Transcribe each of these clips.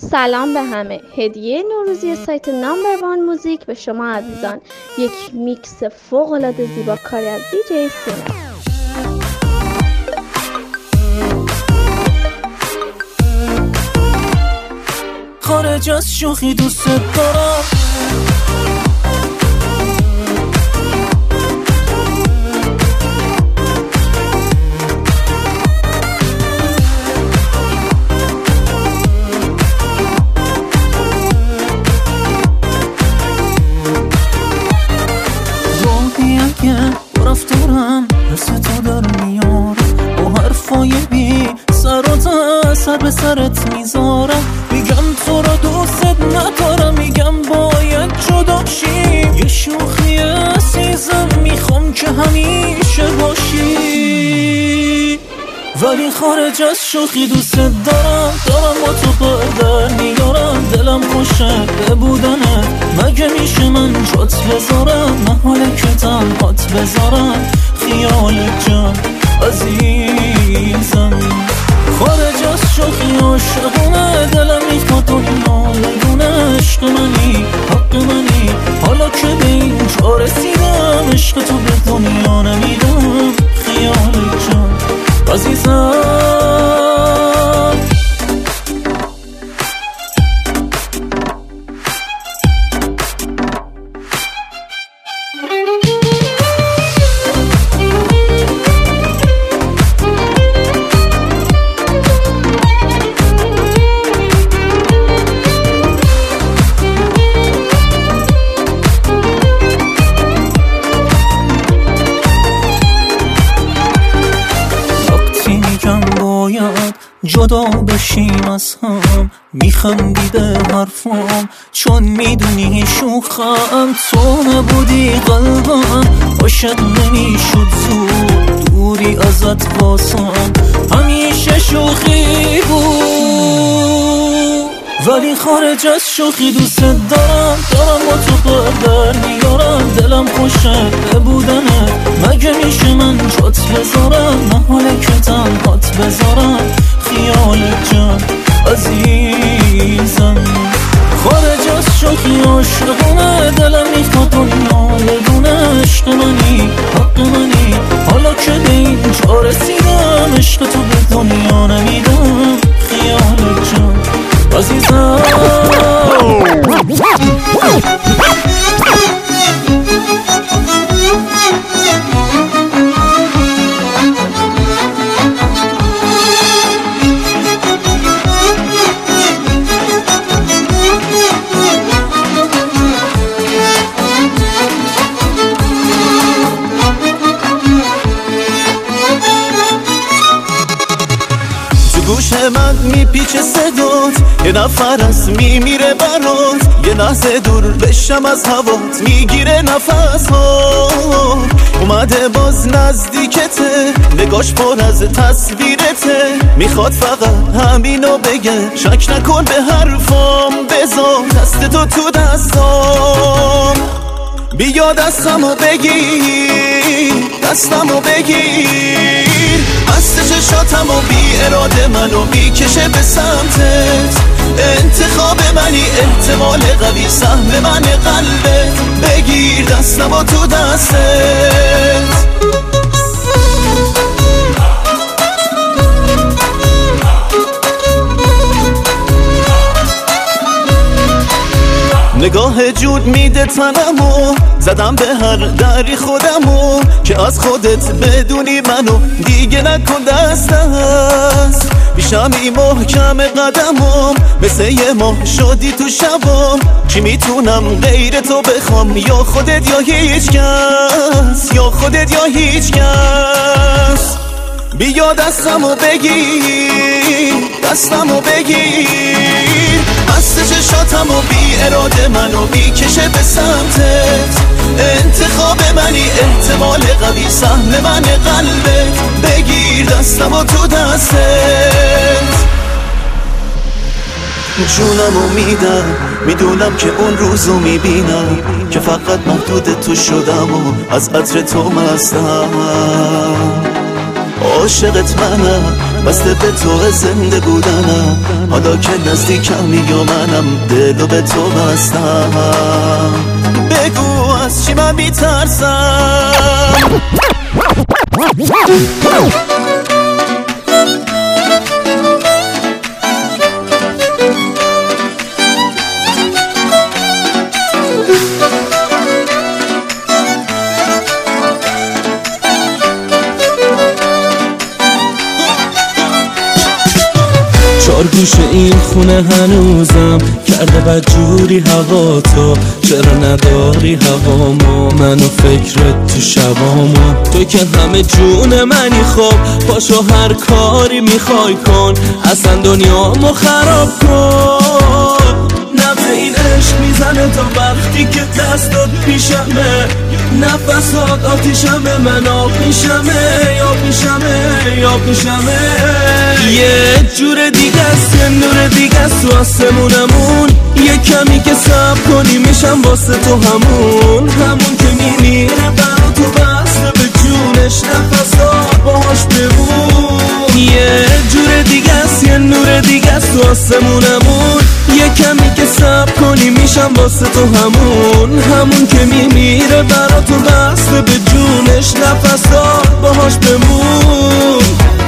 سلام به همه. هدیه نوروزی سایت نامبر 1 موزیک به شما عزیزان. یک میکس فوق‌العاده زیبا کاری از دی‌جی سینا. خارج از شوخی دوست دارم، روحی اگه با رفتارم حس تو در میارم، با حرفای بی سر و سر به سرت میذارم، میگم تو را دوست ندارم، میگم باید جدا شیم، یه شوخی عزیزم میخوام که همیشه باشی، ولی خارج از شوخی دوست دارم با تو در میارم، دلم خوشه ببودنت، مگه میشه من جات بذارم، محاله که تنهات بذارم، خیالت جان عزیزم، خارج از شوخی عاشقونه، دلم میخواد دنیا بدونه، عشق منی حق منی، حالا که به اینجا رسیدم، عشق تو به دنیا نمیدم، خیالت جان عزیزم. جدا بشیم از هم، میخندی به حرفام چون میدونی شوخم، تو نبودی قلبم عاشق نمیشد زود، دوری ازت واسم همیشه شوخی بود، ولی خارج از شوخی دوست دارم با تو در میارم، دلم خوشه ببودنه، مگه میشه من جات بذارم، محاله که تنهات بذارم، خیالت جان عزیزم، خارج از شوخی عاشقونه، دلم میخواد دنیا بدونه، عشق منی حق منی، حالا که به اینجا رسیدم، عشق تو به دنیا نمیدم، خیالت جان عزیزم. گوش من میپیچه صدات، یه نفر از میمیره برات، یه لحظه دور بشم از هوات، میگیره نفس ها، اومده باز نزدیکته، نگاش پر از تصویرته، میخواد فقط همینو بگه، شک نکن به حرفام، بذار دست تو دستام، بیا دستمو بگیر، دستمو بگیر، بسته چشاتمو بی اراده منو میکشه به سمتت، انتخاب منی احتمال قوی، سهم من قلبت، بگیر دستمو تو دستت. نگاه جود میده تنمو، زدم به هر دری خودمو، که از خودت بدونی منو دیگه نکن دست دست، بیشمی محکم قدمم، مثل یه ماه شدی تو شبام، چی میتونم غیر تو بخوام، یا خودت یا هیچ کس، یا خودت یا هیچ کس، بیا دستمو بگیر، دستمو بگیر، بسته چشاتمو بی اراده منو میکشه به سمتت، انتخاب منی احتمال قوی، سهم من قلبت، بگیر دستمو تو دستت، جونمو میدم، میدونم که اون روزو میبینم که فقط محدود تو شدم و از عطر تو مستم، عاشقت منم، بسته به تو زنده بودنم، حالا که نزدیکمی یا منم دلو به تو بستم. بگو از چی من بی‌ترسم؟ چارگوش این خونه هنوزم کرده بدجوری هوا تو، چرا نداری هوامو منو فکرت تو شبامو؟ تو که همه جون منی، خب پاشو هر کاری میخوای کن، اصلا دنیامو خراب کن. نبض این عشق میزنه تا وقتی که دستات پیشمه، نفسات آتیشمه، من آب میشمه یا پیشمه یا پیشمه. یه جور دیگه است، یه نور دیگه است تو آسمونمون، یه کمی که صبر کنی میشم واسه تو همون که میمیره برا تو بسته به جونش، نفسات باهاش بمون. یه جور دیگه است، یه نور دیگه است تو آسمونمون، یه کمی که صبر کنی میشم واسه تو همون که میمیره برا تو بسته به جونش، نفسات باهاش بمون.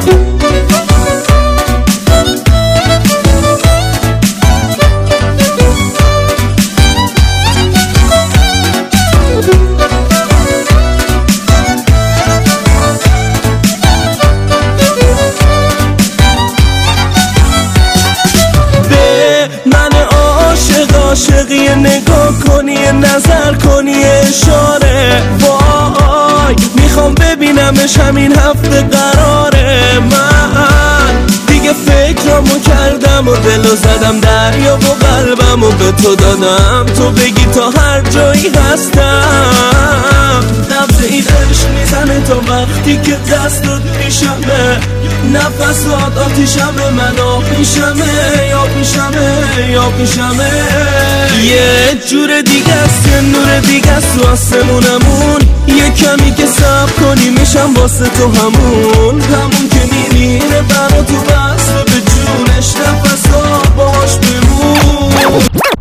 عاشقی نگاه کنی، نظر کنی، اشاره وای میخوام ببینمش همین هفته قراره. من دیگه فکرامو کردم و دلو زدم دریا و قلبمو به تو دادم، تو بگی تا هر جایی هستم. نبض این عشق میزنه تا وقتی که دستات پیشمه، نفسات آتیشمه، من آب میشمه یا پیشمه یا پیشمه. یه جور دیگه است، یه نور دیگه است تو آسمونمون، یه کمی که صبر کنی میشم واسه تو همون که میمیره برا تو بسته به جونش، نفسات باهاش بمون.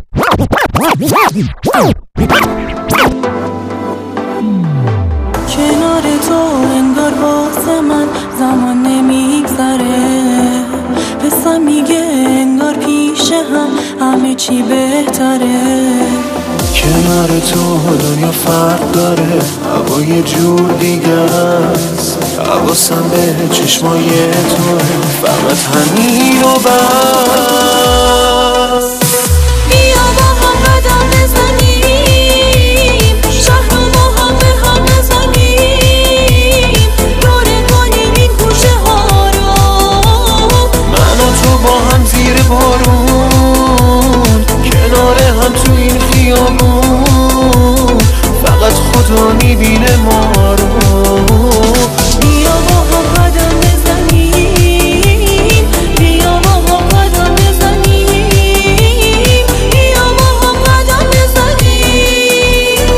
کنار تو انگار واسه من زمان نمیگذره، حسم میگه انگار پیش همه چی بهتره. کنار تو دنیا فرق داره، هوا یه جور دیگه است، حواسم به چشمای توه، فقط همین و بس. بیا با هم قدم بزنیم، شهر رو با هم به هم بزنیم، دوره کنیم این کوچه ها رو، من و تو با هم زیر بارون، کنار هم تو این خیابون، فقط خدا میبینه ما رو. بیا با هم قدم بزنیم، بیا با هم قدم بزنیم، بیا با هم قدم بزنیم.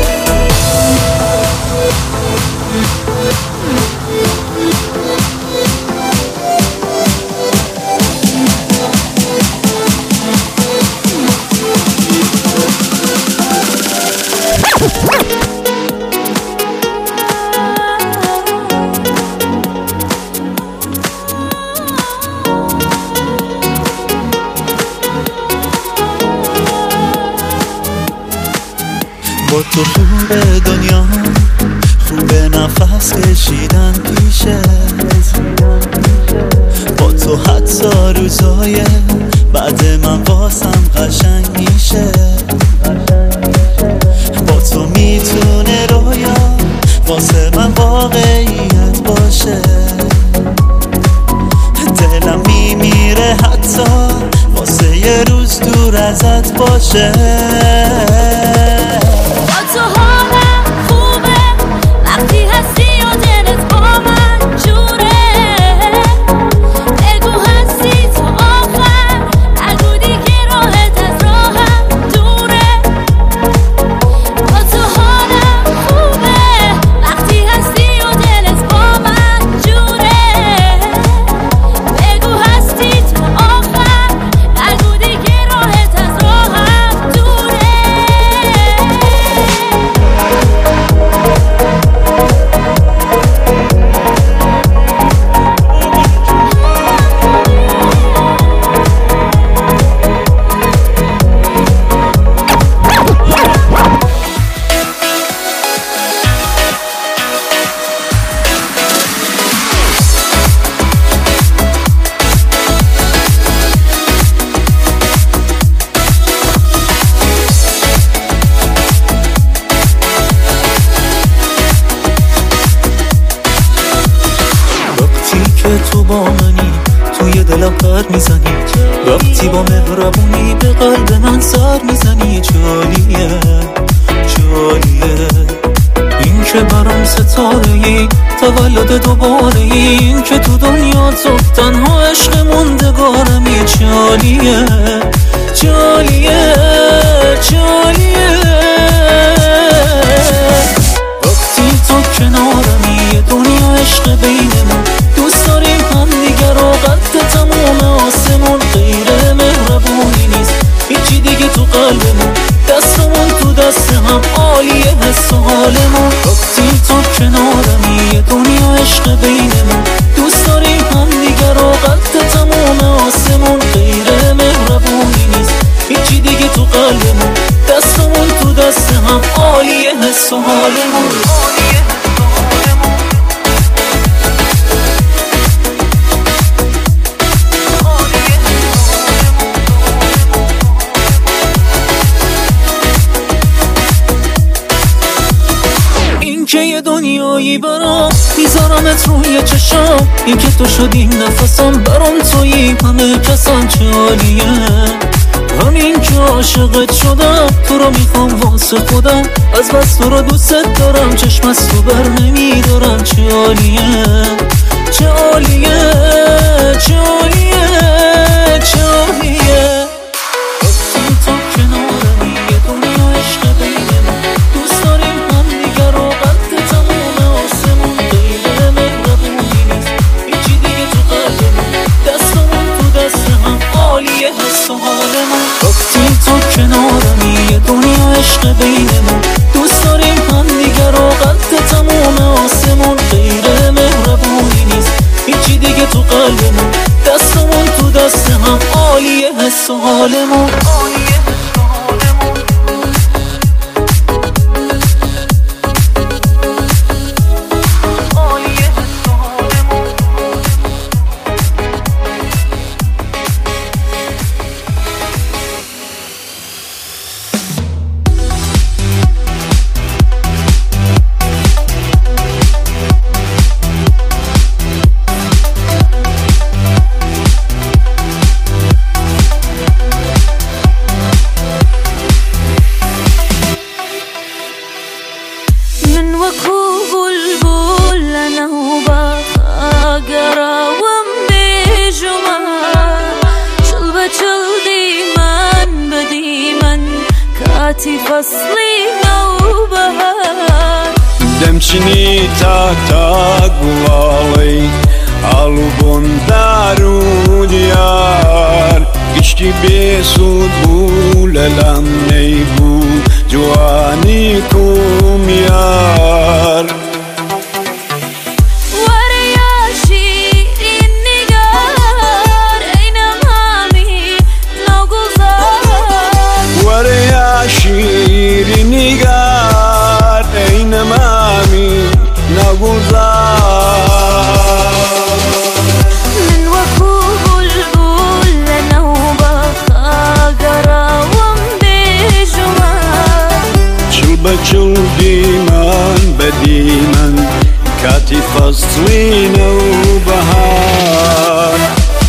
با تو خوبه دنیا، خوبه نفس کشیدن پیشت، با تو حتی روزای بعد من واسم قشنگ میشه، با تو میتونه رویا واسه من واقعیت باشه، دلم میمیره حتی واسه یه روز دور ازت باشه. تو حالم خوبه وقتی هستی و دلت با من جوره، بگو هستی تو آخر، نگو دیگه راحت از راهم دوره. تو حالم خوبه وقتی هستی و دلت با من جوره، با منی، توی دلم پر میزنی، وقتی با مهربونی به قلب من سر میزنی. جالیه جالیه این که برام ستاره‌ای، تولد دوباره ای، این که تو دنیا تو تنها عشق موندگارمی. جالیه جالیه جالیه وقتی تو کنارمی، یه دنیا عشق بینمون، دوست داریم هم دیگر رو قد تموم آسمون. غیر مهربونی نیست هیچی دیگه تو قلبمون، دستمون تو دست هم عالیه حس و حالمون. وقتی تو کنارمی، یه دنیا عشق بینمون، دوست داریم هم دیگر رو قد تموم آسمون. غیر مهربونی نیست هیچی دیگه تو قلبمون، دستمون تو دست هم عالیه حس و حالمون. که یه دنیایی برام میذارمت روی چشام، این که تو شدی نفسم، برام تویی همه کسان. جالیه همین که عاشقت شدم، تو رو میخوام واسه خودم، از بس تو رو دوست دارم، چشم از تو بر نمیدارم. جالیه جالیه جالیه جالیه وقتی تو کنارمی، یه دنیا عشق بینمون، دوست داریم هم دیگر رو قد تموم آسمون. غیر مهربونی نیست هیچی دیگه تو قلبمون، دستمون تو دست هم عالیه حس و حالمون. وقتی تو کنارمی، یه دنیا عشق بینمون، دوست داریم هم دیگر رو قد تموم آسمون. غیر مهربونی نیست هیچی دیگه تو قلبمون، دستمون تو دست هم عالیه حس و حالمون. Demçini tak guvalay Alubon daru diyar İçki besud bulelam neybu Juani kum yar شیری نگار این مامی نگذار من وکو بلبل لنوبا خاگراوم بیجوان چل بچل دیمان بدیمان کاتی فصلی نو بهار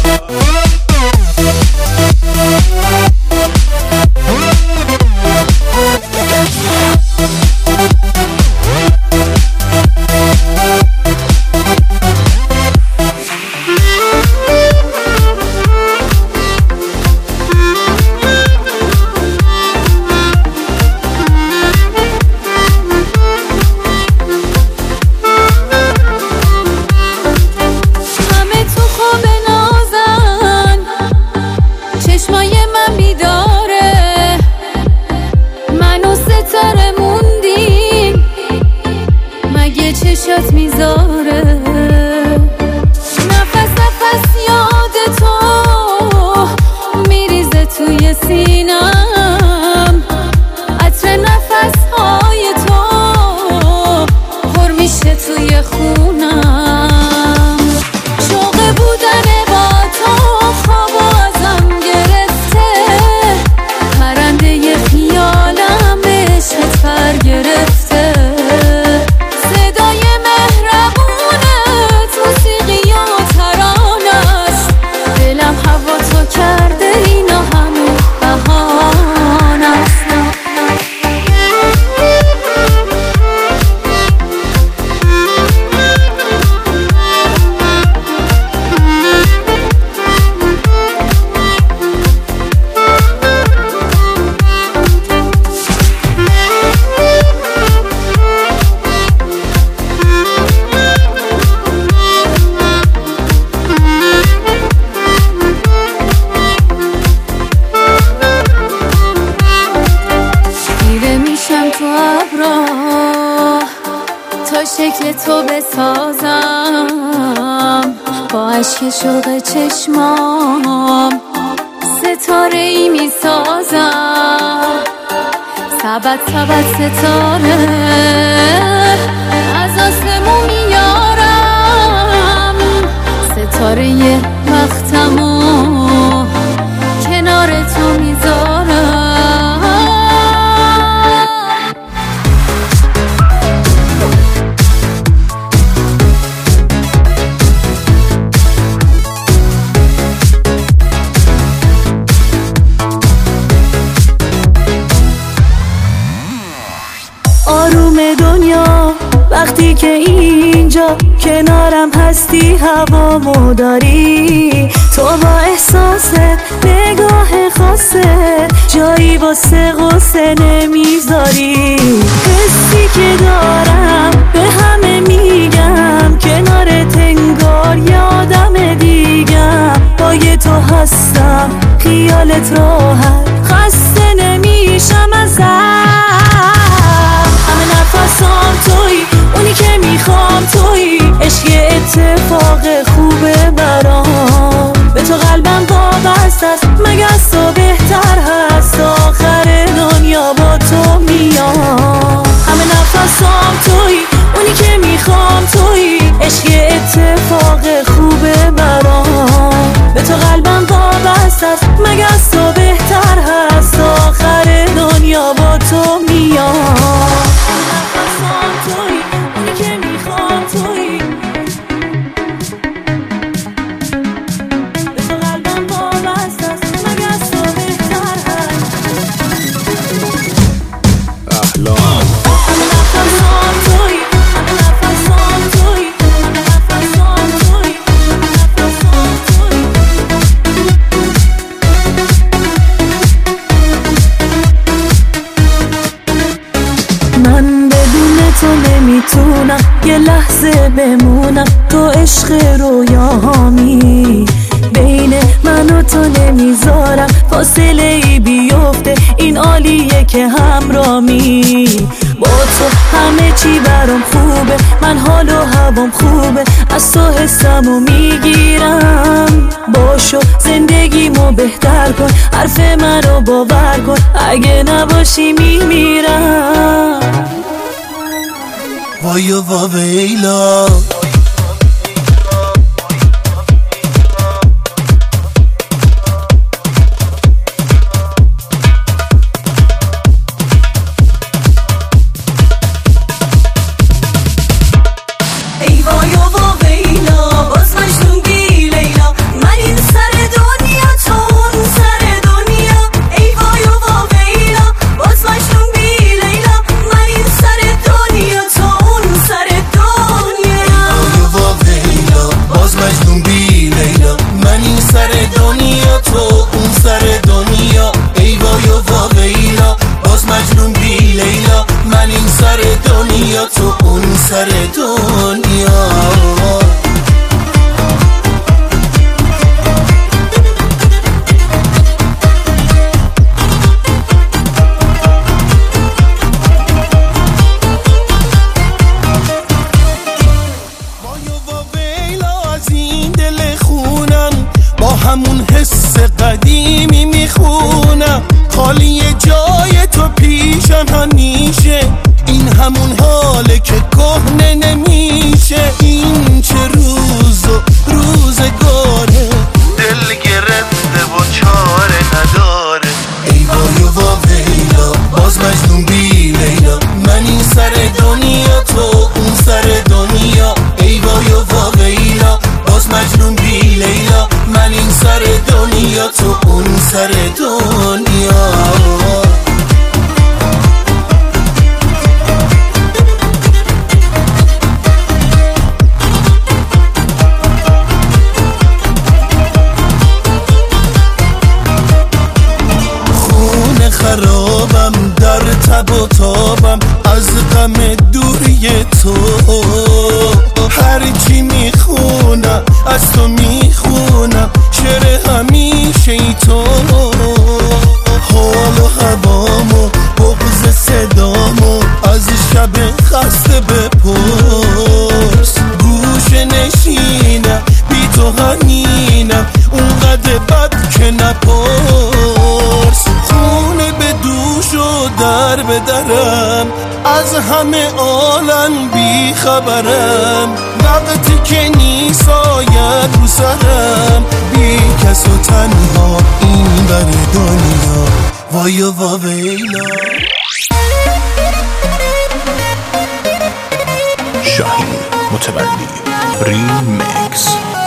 چشات میذاره نفس نفس یاد تو میریزه توی سینم عطر نفس های تو پر میشه توی خونم شوق بودن با تو خوابو ازم گرفته پرنده خیالم عشقت پر گرفته صدای مهربونت موسیقی و ترانه تا شکل تو بسازم، با عشق شوق چشمام ستاره ای می سازم. سبت سبت ستاره از آسمون میارم، ستاره وقتمو کنار تو میذارم. آروم دنیا وقتی که اینجا کنارم هستی، هوامو داری تو با احساست، نگاه خاصه جایی واسه غصه نمیذاری. حسی که دارم به همه میگم، کنارت انگار یادم دیگم. با یه تو هستم خیالت راحت، خسته نمیشم ازت. همه نفسام تویی، اونی که میخوام تویی. عشق اتفاق خوبه برام، به تو قلبم وابسته است، مگه از تو بهتر هست. آخر دنیا با تو میام. همه نفسام تویی، اونی که میخوام تویی. عشق اتفاق خوبه برام، به تو قلبم وابسته است، مگه از تو بهتر هست. آخر دنیا با تو میام. نفسام تویی، اونی که میخوام تویی. به تو قلبم وابسته است، مگه از تو بهتر هست. احلام همه نفسام تویی، همه نفسام تویی، همه نفسام تویی، همه نفسام تویی. من بدون تو نمیتونم یه لحظه بمونم، تو عشق رویاهامی. بین من و تو نمیذارم فاصله ای بیفته، این عالیه که همرامی. با تو همه چی برام خوبه، من حال و هوام خوبه، از تو حسمو میگیرم. باشو زندگیمو بهتر کن، حرف منو باور کن، اگه نباشی میمیرم. وای و ویلا تو اون سر دنیا. همون حس قدیمی میخونم، خالی جای تو پیشم همیشه. این همون حاله که کهنه نمیشه. این چه روز و روزگاره، دل گرفته و چاره نداره. ای وای و ویلا باز مجنون بی لیلا، من این سر دنیا تو اون سر دنیا. ای وای و ویلا باز مجنون بی لیلا، من این سر دنیا تو اون سر دنیا. خونه خرابم در تب و تابم از غم دوری تو. هرچی میخونم از تو میخونم، شعر همیشه ای تو. حال و هوامو بغض صدامو از شب خسته بپرس. در به درم، از همه عالم بی خبرم، وقتی که نیست آید رو سرم، بی کس و تنها این بر دنیا، وای و ویلا. شاهین متولی ریمیکس.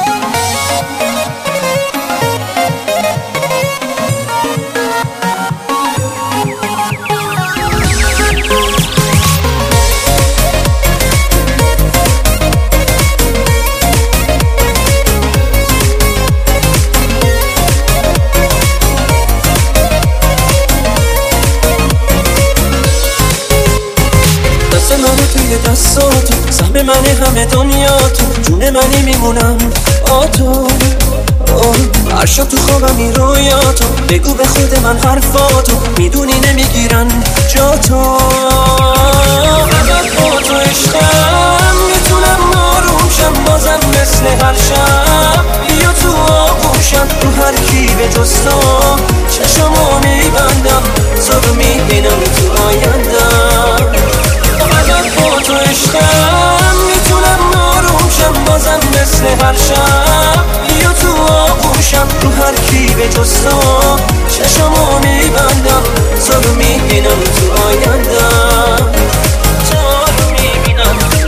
دستاتو سهم منی همه دنیا تو، جون منی میمونم آتو. هر شب تو خوابم این رویاتو، بگو به خود من حرفاتو، میدونی نمیگیرن جا تو. فقط با تو عشقم میتونم آروم شم، بازم مثل هر شب بیا تو آغوشم، رو هر کی به جز تو چشمو میبندم، تو رو میبینم تو آیندم. فقط با تو عشقم میتونم آروم شم، بازم مثل هر شب بیا تو آغوشم، رو هر کی به جز تو چشمو میبندم، تو رو میبینم تو آیندم، تو رو میبینم تو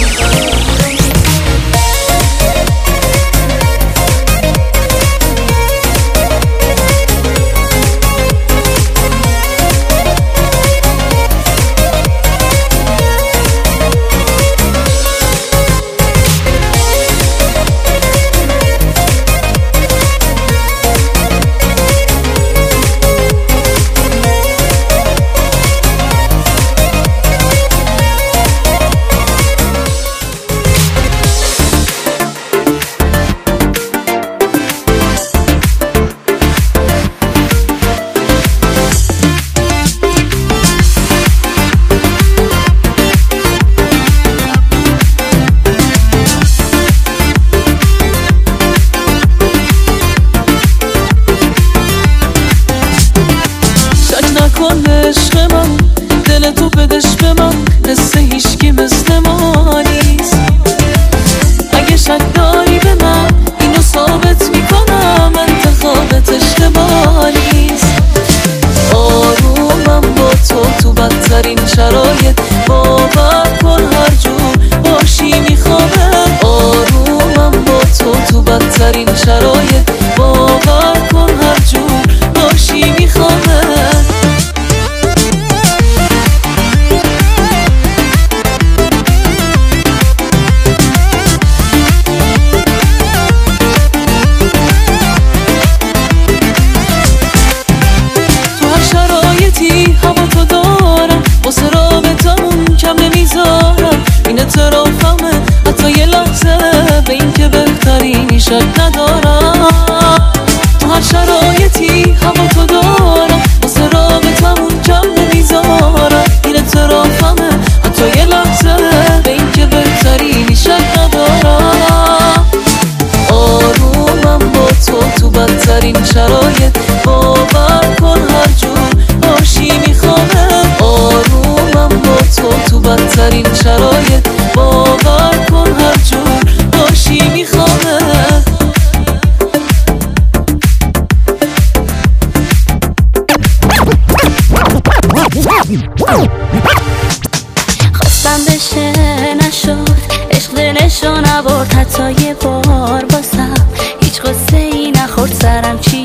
خواستم بشه نشد، عشق دلشو نبرد حتی یه بار باسم، هیچ قصه ای نخورد سرم چی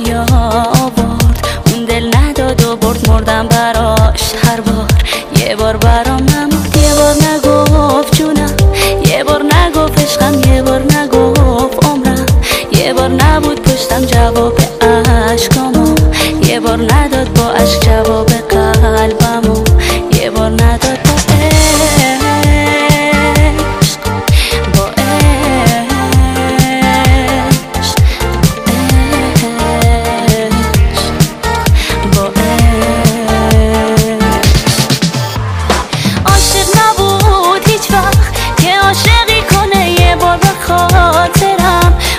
آورد، اون دل نداد و برد مردم براش هر بار، یه بار برام نمود، یه بار نگفت جونم، یه بار نگفت عشقم، یه بار نگفت عمرم، یه بار نبود پشتم جواب عشقامو، یه بار نداد با عشق جواب قلبمو، یه بار نداد با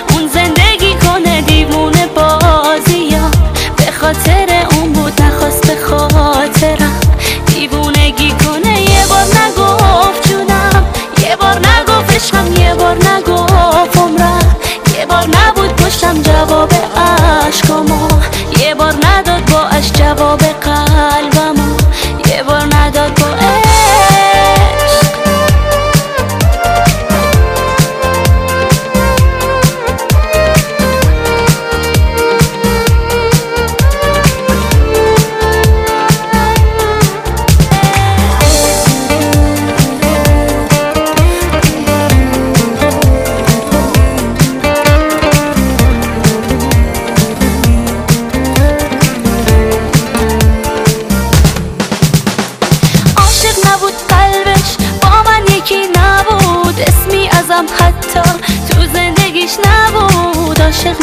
خاطر اون بود نخواسته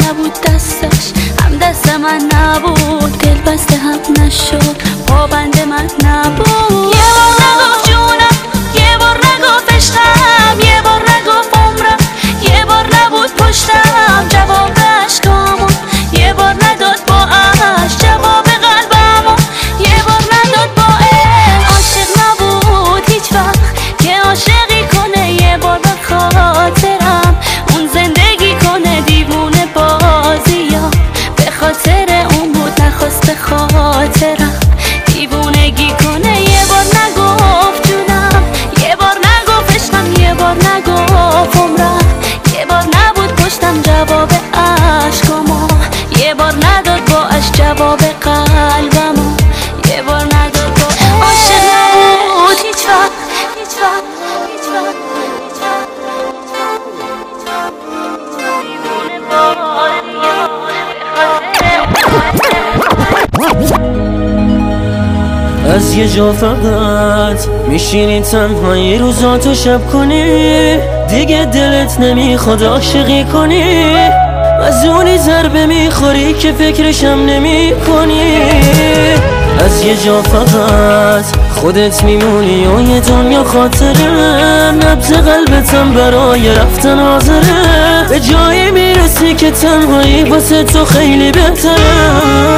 نبود دستش هم دست من نبود، دل بسته هم نشد پابند من نبود. یه بار نگفت جونم، یه بار نگفت عشقم، یه بار نگفت عمرم، یه بار نبود پشتم جواب عشقامو، یه بار نداد با عشق جواب قلبمو، یه بار نداد با عشق. عاشق نبود هیچ وقت که عاشقی کنه، یه بار به خاطرم اون زندگی کنه. دیوونه بازیا به خاطر اون بود، نخواست به خاطرم دیوونگی کنه. یه بار نگفت جونم، یه بار نگفت عشقم، یه بار نگفت عمرم، یه بار نبود پشتم جواب عشقامو، یه بار نداد با عشق جواب قلبمو، یه بار نداد با عشق. عاشق نبود هیچ وقت، هیچ وقت، هیچ وقت، هیچ وقت. دیوونه بازیا به خاطر از یه جا فقط میشینی تنهایی روزاتو شب کنی، دیگه دلت نمیخواد عاشقی کنی، از اونی ضربه میخوری که فکرشم نمی کنی. از یه جا فقط خودت میمونی و یه دنیا خاطره، نبض قلبتم برای رفتن حاضره، به جایی میرسی که تنهایی واسه تو خیلی بهتره.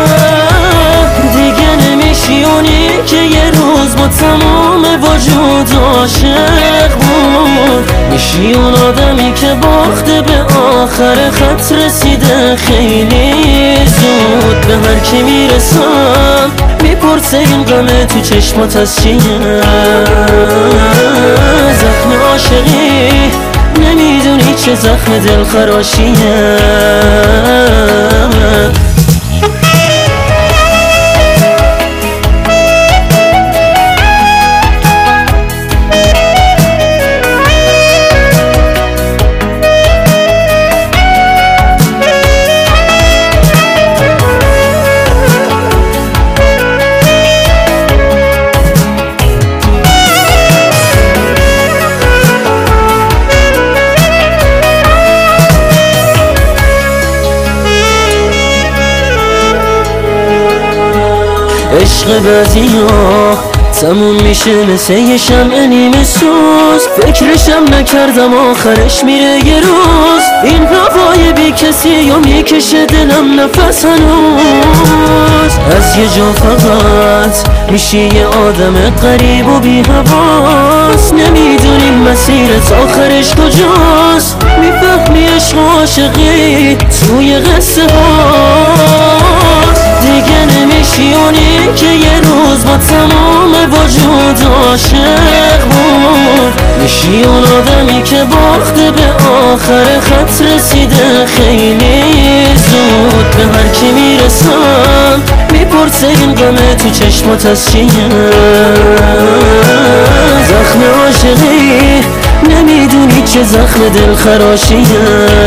دیگه نمیشی اونی که یه روز با تمام وجود عاشق بود، میشی اون آدمی که باخته به آخر خط رسیده خیلی زود. به هر کی میرسم میپرسه این غمه تو چشمات از چیه، زخم عاشقی نمیدونی چه زخم دلخراشیه. عشق بعضیا تموم میشه مثل یه شمع نیمه سوز، فکرشم نکردم آخرش میره یه روز. این هوای بی کسی و میکشه دلم نفس هنوز. از یه جا فقط میشی یه آدم غریب و بی حواس، نمیدونی مسیرت آخرش کجاست، میفهمی عشق و عاشقی توی قصه هاست. دیگه نمیشی اونی که یه روز با تمام وجود عاشق بود، میشی اون آدمی که باخته به آخر خط رسیده خیلی زود. به هر کی میرسم میپرسه این غمه تو چشمات از چیه، زخم عاشقی نمیدونی چه زخم دلخراشیه.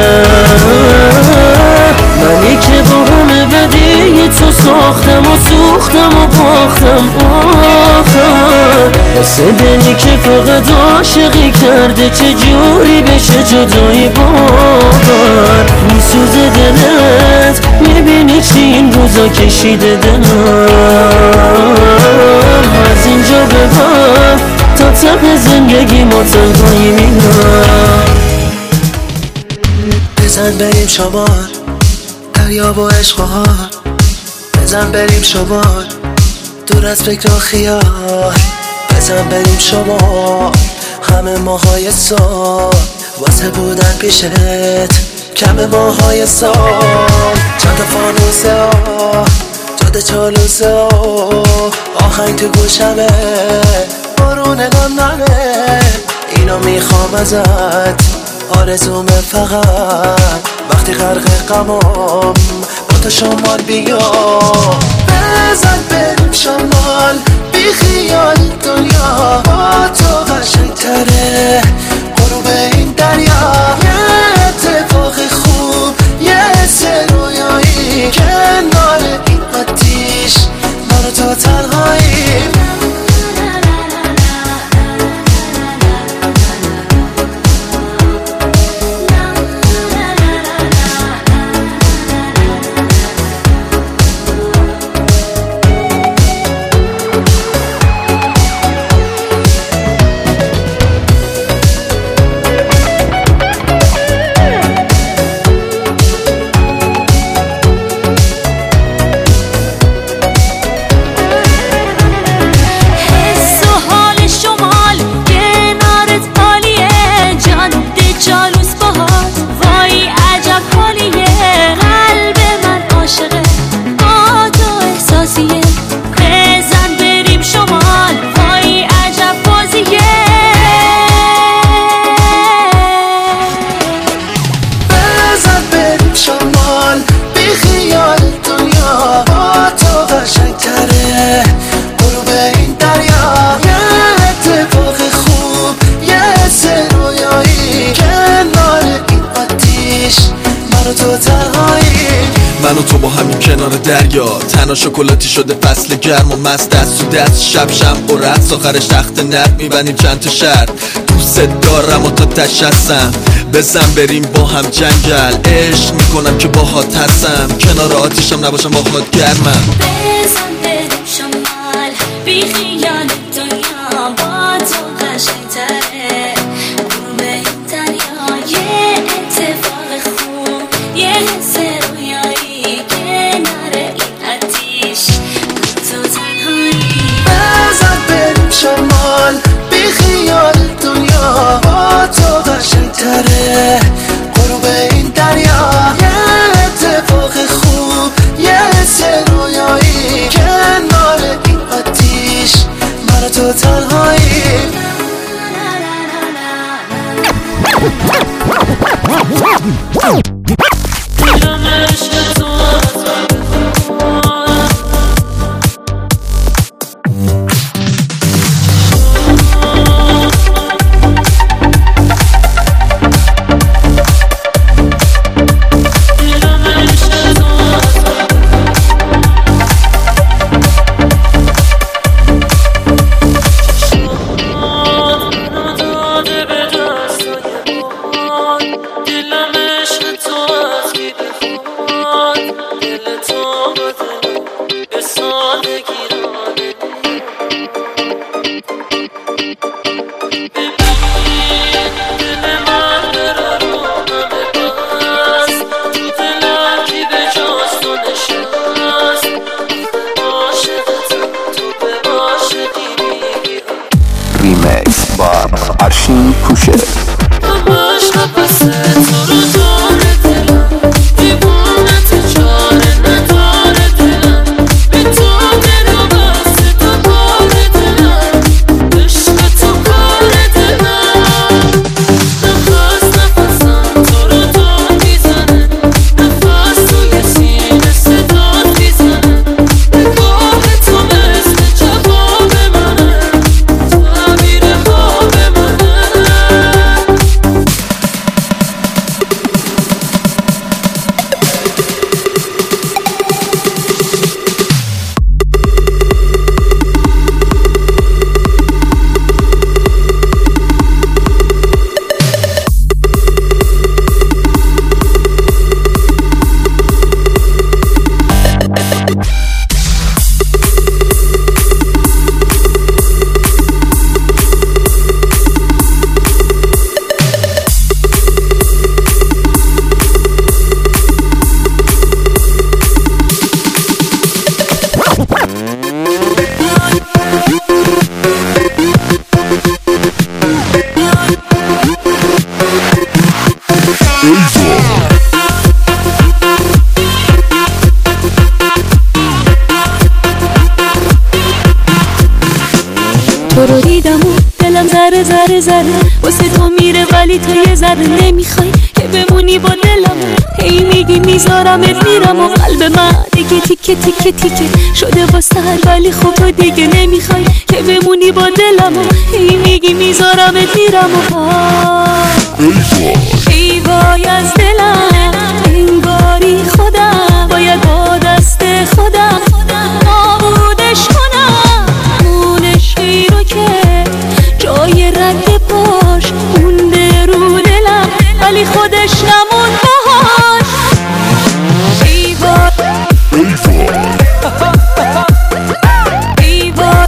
منی که با همه بدی تو ساختم و سوختم و باختم آخر، واسه دلی که فقط عاشقی کرده چه جوری بشه جدایی باور. میسوزه دلت میبینی چی این روزا کشیده دلم، از اینجا به بعد تا ته زندگی ما تنهایی میرم. بزن بریم شمال دریا و عشق و حال، بزن بریم شمال دور از فکر و خیال، بزن بریم شمال همه ماهای سال، واسه بودن پیشت کم ماهای سال. چند فانوسه ها جاده چالوسه ها، آهنگ تو گوشمه بارون نمنمه، اینو میخوام ازت آرزومه فقط وقتی غرق غمام با تو شمال بیا. بزن بریم شمال بی خیال دنیا، با تو قشنگتره غروب این دریا. یه اتفاق خوب یه حس رویایی کنار این آتیش من و تو تنهاییم. کنار دریا، تنها شکلاتی شده فصل گرم و مست، دست تو دست شب شم و رقص، آخرش تخت نرد میبنیم چند تا شرط. دوست دارم و تا تشخصم، بزن بریم با هم جنگل، عشق میکنم که باهات هستم، کنار آتیشم نباشم باهات گرمم. بزن بریم شمال بی خیال دنیا، با تو قشنگتره غروب این دریا، یه اتفاق خوب، یه حس رویایی، کنار این آتیش تو تنهایی. بزن بریم شمال بی خیال دنیا، با تو قشنگتره غروب این دریا، یه اتفاق خوب، یه حس رویایی، کنار این آتیش من و تو تنهایی. ریمیکس با ارشین کوشه. تو رو دیدم و دلم ذره ذره ذره واسه تو میره، ولی تو یه ذره نمیخوای که بمونی با دلم. هی میگی میذارمت میرم و قلب من دیگه تیکه تیکه تیکه شده با سر، ولی خب تو دیگه نمیخوای که بمونی با دلم. هی میگی میذارمت میرم و ای وای از دلم، انگاری خودم باید با دست خودم نابودش کنم. اونش رو که جای رد پاش مونده رو دلم، ولی خودش نمون باهاش. ای وای ای وای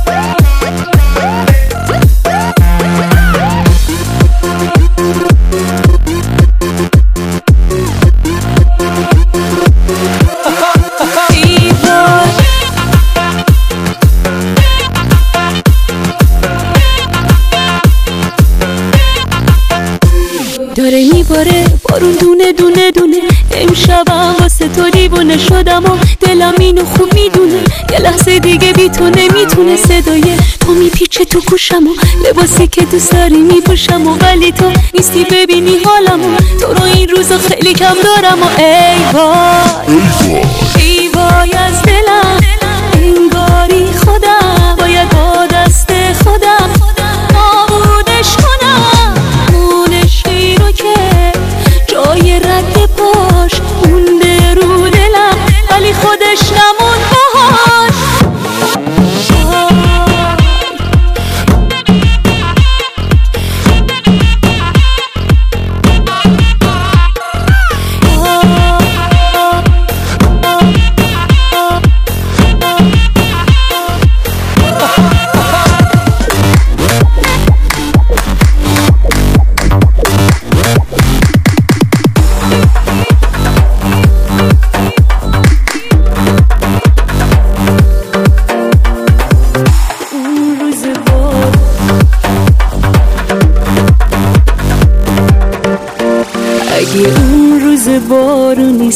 داره میباره بارون دونه دونه دونه، امشبم واسه تو دیوونه شدم و دلم اینو خوب میدونه. یه لحظه دیگه بی تو نمیتونه، صدای تو میپیچه تو گوشم و لباسی که دوست داری میپوشم و ولی تو نیستی ببینی حالمو. تو رو این روزا خیلی کم دارم و ای وای ای وای از دلم، انگاری خودم باید با دست خودم نابودش کنم. اونش رو که جای رد پاش مونده رو دلم، ولی خودش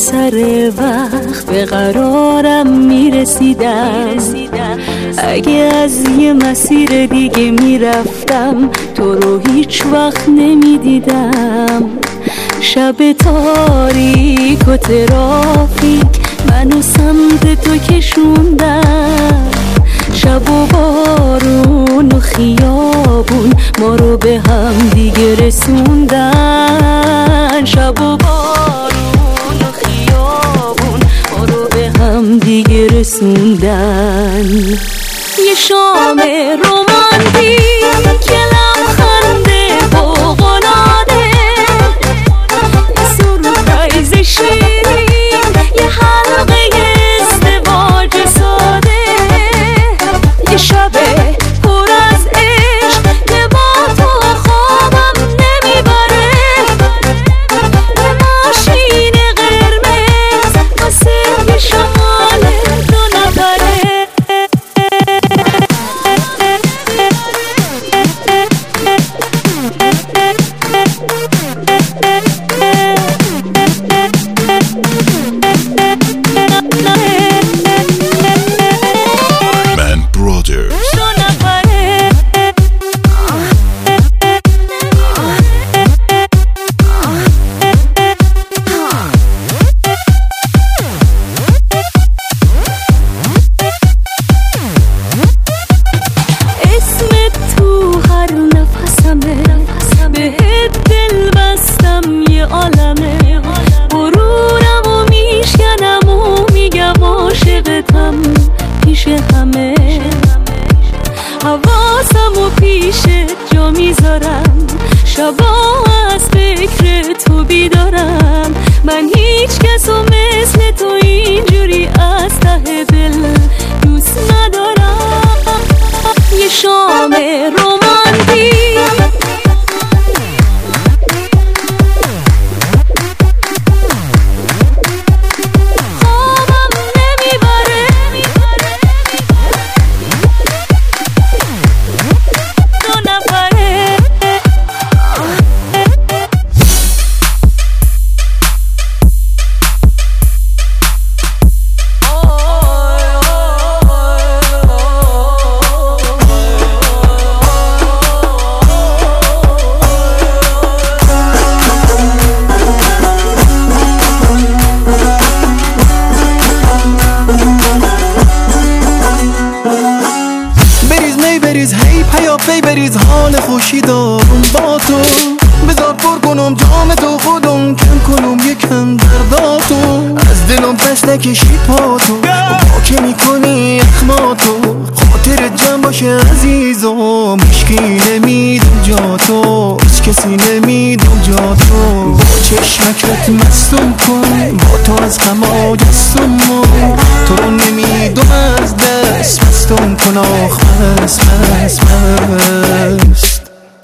سر وقت به قرارم میرسیدم. اگه از یه مسیر دیگه میرفتم تو رو هیچ وقت نمیدیدم. شب تاریک و ترافیک منو سمت تو کشوندن. شب و بارون و خیابون ما رو به هم دیگه رسوندن. شب و بارون و خیابون ما رو به هم دیگه رسوندن. یه شام رومانتیک که لبخنده فوق‌العاده، سورپرایز شیرین، یه حلقه ازدواج ساده، یه شب پر از عشق که با تو خوابم نمیبره، یه ماشین قرمز واسه یه شمال دو نفره. حواسمو پیشت جا میذارم، شبا از فکر تو بیدارم. من هیچ کسو مثل تو اینجوری از ته دل دوست ندارم. یه شام رومانتیک بریز حال خوشی دارم با تو، بذار پر کنم جام تو خودم، کم کنم یکم درداتو، از دلم پس نکشی پاتو، پاک میکنی اخماتو، خاطر جمع باشه عزیزم، هیچکی نمیدم جا تو، هیچ کسی نمیدم جا تو. با چشمکت مستم کن، با تو از غم جستم، تو رو نمیدم از دست، مستم کن آخ مست مست مست.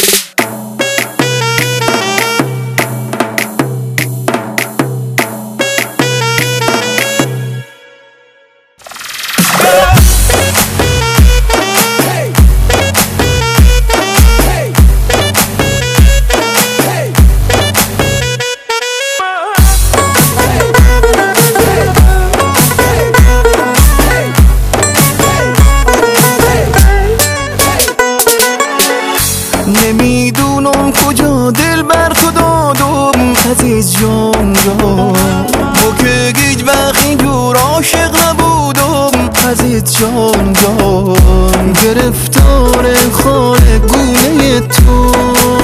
نمیدونم کجا دل بر تو دادم عزیز جان جان، با که هیچ وقت اینجور عاشق نبودم عزیز جان جان. گرفتار خال گونه تو،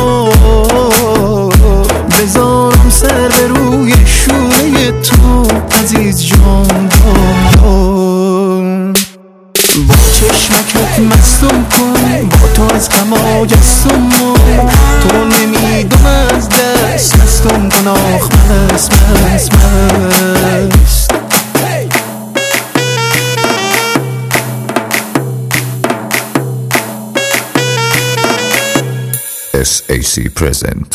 بذارم سر به روی شونه تو عزیز جان جان. با چشمکت مستم کن، با تو از غم جستم، تو رو نمیدم از دست، مستم کن آخ مست مست مست. SAC present.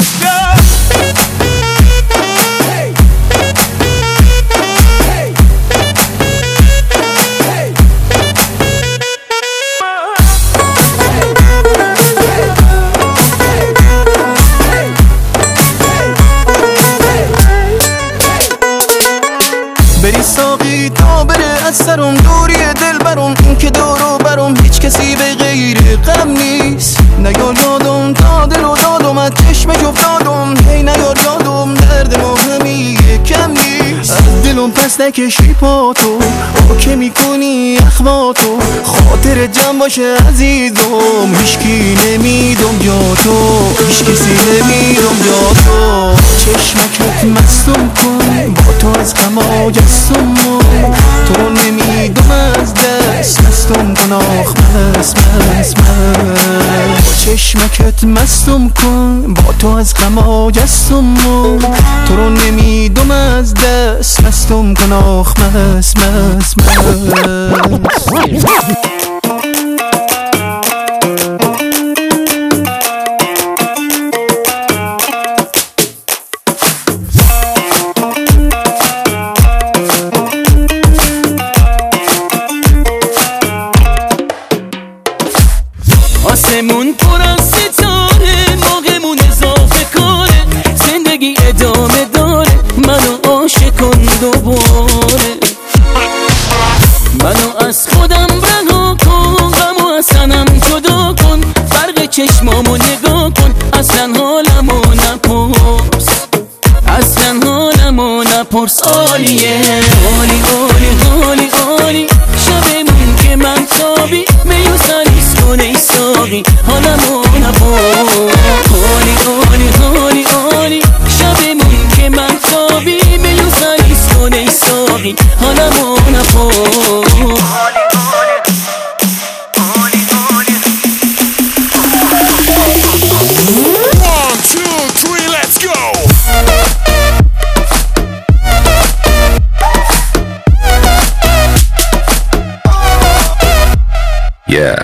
دست نکشی پاتو که میکنی اخواتو خاطر جمع باشه عزیزم هیچکی نمیدم جا تو هیچ کسی نمیدم جا تو چشمکت مستم کن با تو از غم جستم تو رو نمیدم از دست مستم کن آخ مست مست مست چشمکت مستم کن با تو از غم جستم تو رو نمیدم از دست مستم کن آخ مست مست مست آسمون پر از ستاره موقعمون اضافه کاره زندگی ادامه داره منو عاشق کن دوباره منو از خودم رها کن غمو از تنم جدا کن فرق چشمامو نگاه کن اصلا حالمو نپرس اصلا حالمو نپرس عالیه عالی عالی عالی عالی شبمون که من تابی میو سریس کن ای ساقی حالمو نپرس عالی عالی عالی عالی شبمون که من تابی میو سریس کن ای ساقی حالمو نپرس Yeah.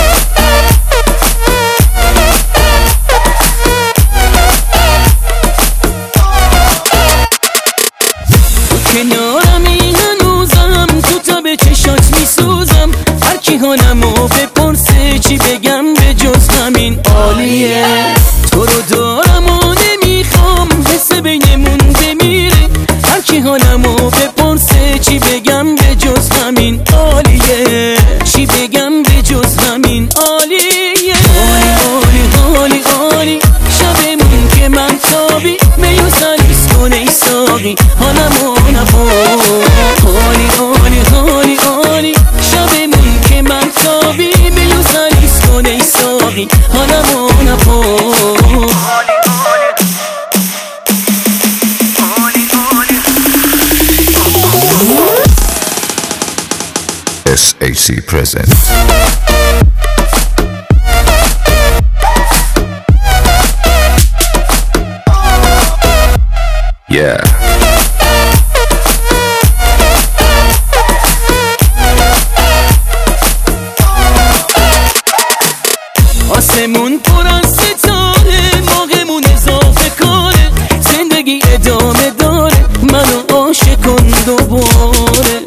کنارمی هنوزم تو تا به چشات میسوزم هر کی حالمو بپرسه چی بگم به جز همین عالیه تو رو دارم و نمیخوام حس بینمون بمیره هر کی حالمو بپرسه چی بگم به جز همین عالیه چی بگم به جز همین عالیه عالی عالی عالی شبمون که من تابی میو سریس کن ای ساقی حالمو نپرس عالی عالی عالی عالی شبمون که من تابی میو سریس کن ای ساقی حالمو نپرس SAC present. Yeah. آسمون پر از ستاره موقعمون اضافه کاره زندگی ادامه داره منو عاشق کن دوباره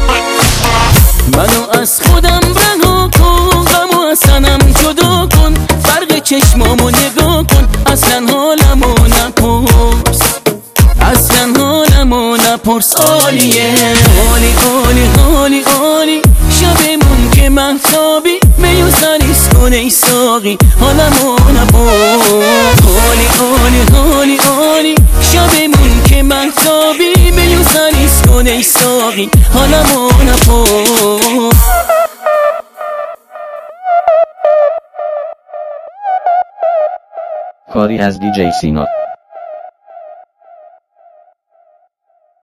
منو از خودم رها کن غمو از تنم جدا کن فرق چشمامو نگاه کن اصلا حالمو نپرس اصلا حالمو نپرس عالیه عالی عالی عالی عالی شبمون که مهتابی میو سریس کن ای ساقی حالمو نپرس عالی عالی عالی عالی شبمون که مهتابی میو سریس کن ای ساقی حالمو نپرس Kari has DJ Sinot.